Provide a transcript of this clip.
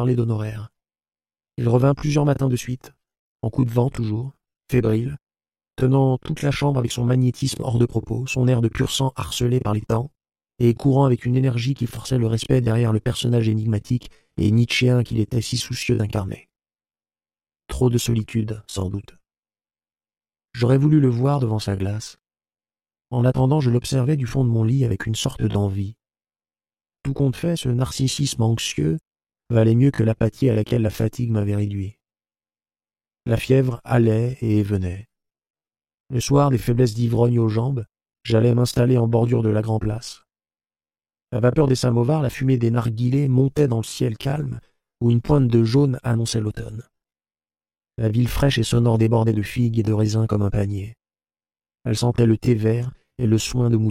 parler d'honoraires. Il revint plusieurs matins de suite, en coup de vent toujours, fébrile, tenant toute la chambre avec son magnétisme hors de propos, son air de pur sang harcelé par les temps, et courant avec une énergie qui forçait le respect derrière le personnage énigmatique et nietzschéen qu'il était si soucieux d'incarner. Trop de solitude, sans doute. J'aurais voulu le voir devant sa glace. En attendant, je l'observais du fond de mon lit avec une sorte d'envie. Tout compte fait, ce narcissisme anxieux valait mieux que l'apathie à laquelle la fatigue m'avait réduit. La fièvre allait et venait. Le soir, des faiblesses d'ivrogne aux jambes, j'allais m'installer en bordure de la Grand Place. La vapeur des samovars, la fumée des narguilés montait dans le ciel calme, où une pointe de jaune annonçait l'automne. La ville fraîche et sonore débordait de figues et de raisins comme un panier. Elle sentait le thé vert et le soin de mouton.